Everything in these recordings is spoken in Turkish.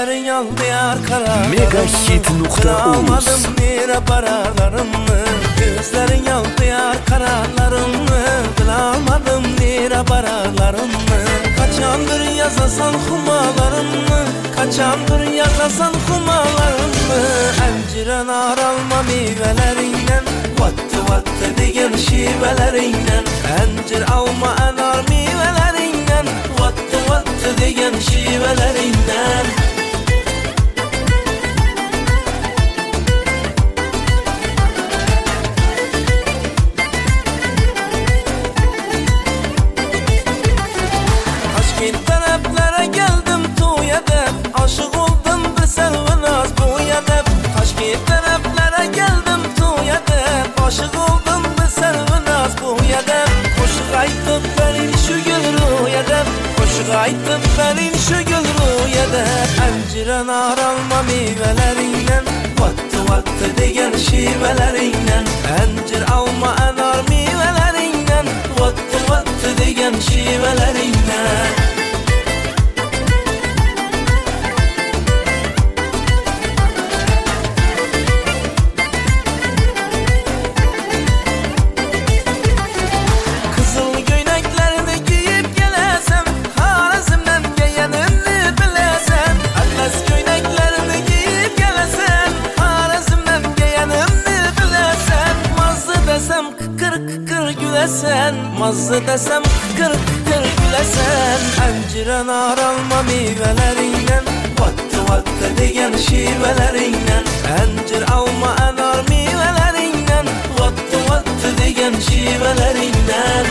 Gözlerin yaldı yar kararlarımı, Megahit.uz almadım nere paralarımı. Gözlerin yaldı yar kararlarımı, almadım nere paralarımı. Kaçandır yazasan humalarımı, kaçandır yazasan humalarımı. Enciren aralma meyvelerinden, vattı vattı diyen şivelerinden. Encir alma enar meyvelerinden, vattı vattı diyen şivelerinden. Taşkent taraflara geldim Tuğya'da, aşık oldum bir sevnaz bu yada. Taşkent taraflara geldim Tuğya'da, aşık oldum bir sevnaz bu yada. Koşuk aytıp benim şu gül rüyada, koşuk aytıp benim şu gül rüyada. Enciren aralma meyvelerinden, vattı vattı diyen şivelerinden. Encir alma enar meyvelerinden, vattı vattı diyen şivelerinden. Gülesən, mazı desem kıkır kıkır gülesən. Enciren aralma meyvelerinden, vattı vattı diyen şivelerinden. Encir alma enar meyvelerinden, vattı vattı diyen şivelerinden.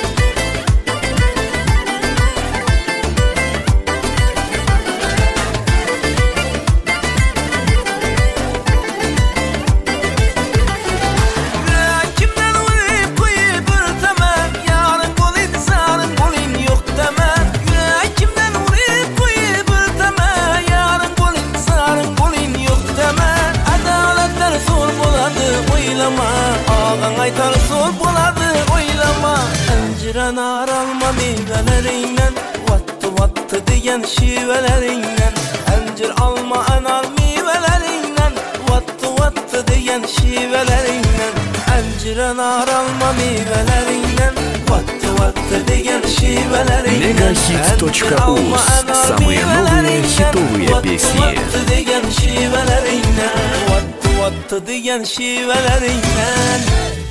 Ağan aytar zor buladı oylama. Enciren aralma meyvelerinden, vattı vattı diyen şivelerinden. Encir alma enar meyvelerinden, vattı vattı diyen şivelerinden. Enciren aralma meyvelerinden, vattı vattı diyen şivelerinden. Megahit.uz. Самые новые хитовые песни. Vattı diyen şivelerinden, vattı vattı diyen şivelerinden.